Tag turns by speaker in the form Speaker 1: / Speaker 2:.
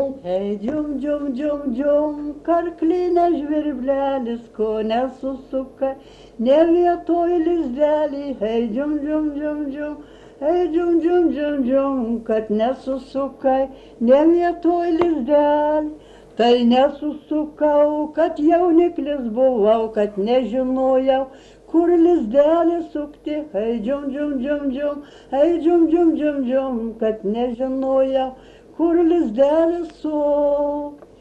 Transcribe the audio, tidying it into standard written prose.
Speaker 1: Hei, džium, karklinė žvirblelis, ko nesusuka, ne vietoj lizdelį. Hei, džium, hei, džium, kad nesusukai, ne vietoj lizdelį. Tai nesusukau, kad jauniklis buvau, kad nežinojau, kur lizdelį sukti. Hei, džium, hei, džium, kad nežinojau, kur lizdelį sukt.